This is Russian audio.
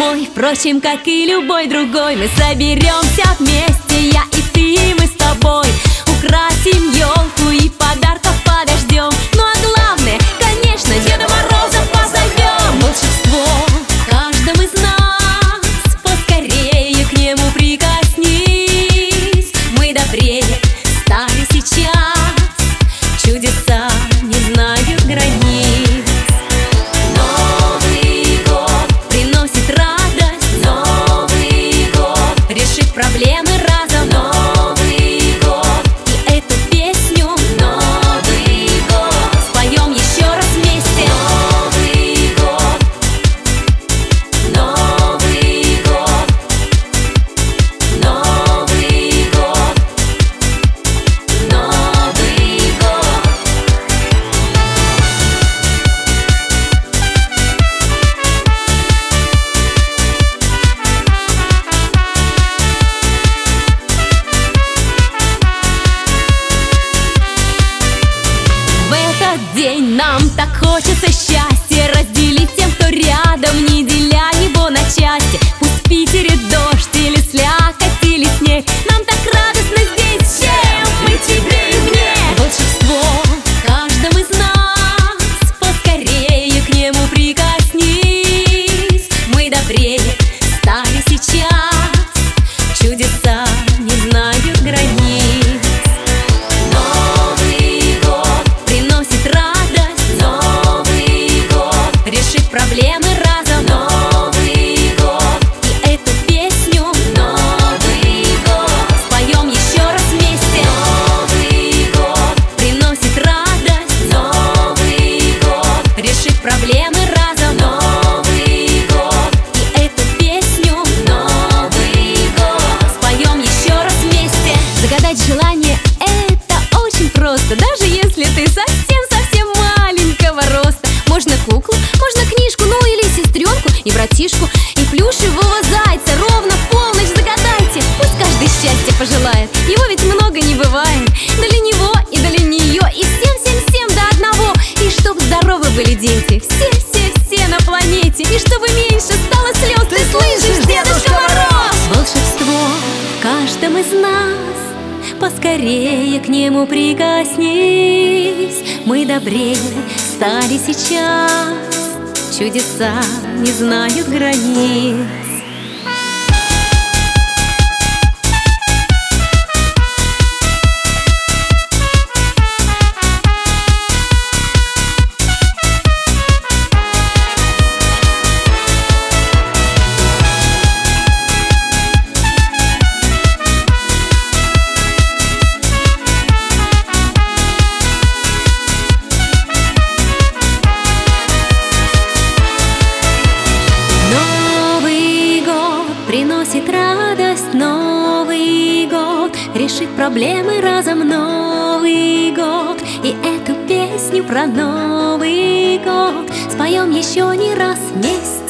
мой. Впрочем, как и любой другой, мы соберемся вместе, я и ты, мы с тобой. Украсим елку и подарков подождем. Ну а главное, конечно, Деда Мороза позовем. Волшебство в каждом из нас, поскорее к нему прикоснись. Мы добрее стали сейчас, чудеса не знают границ. Новый год приносит радость, Новый год решит проблемы разом. Новый год и эту песню, Новый год, споем еще раз вместе. Новый год, Новый год, Новый год, Новый год. В этот день нам так хочется счастья разделить тем, кто рядом, не деля его на части. Пусть в Питере дождь или слякоть или снег, нам так радостно здесь, чем мы тебе и мне. Волшебство в каждом из нас, поскорее к нему прикоснись. Мы добрее стали сейчас, чудеса не знают границ. Новый год приносит радость, Новый год решит проблемы разом. Новый год и эту песню, Новый год, споем еще раз вместе. Новый год приносит радость, Новый год решит проблемы разом. Новый год и эту песню, Новый год, споем еще раз вместе. Загадать желание — это очень просто, даже если ты совсем-совсем маленького роста. Можно куклу, можно книжку, ну или сестренку и братишку, и плюшевого зайца. Ровно в полночь загадайте, пусть каждый счастье пожелает, его ведь много не бывает. Для него и для нее, и всем-всем-всем до одного. И чтоб здоровы были дети, все-все-все на планете, и чтобы меньше стало слез. Ты слышишь, Дедушка Мороз? Волшебство в каждом из нас, поскорее к нему прикоснись. Мы добрее стали сейчас, чудеса не знают границ. Приносит радость, Новый год решит проблемы разом. Новый год и эту песню про Новый год споем еще не раз вместе.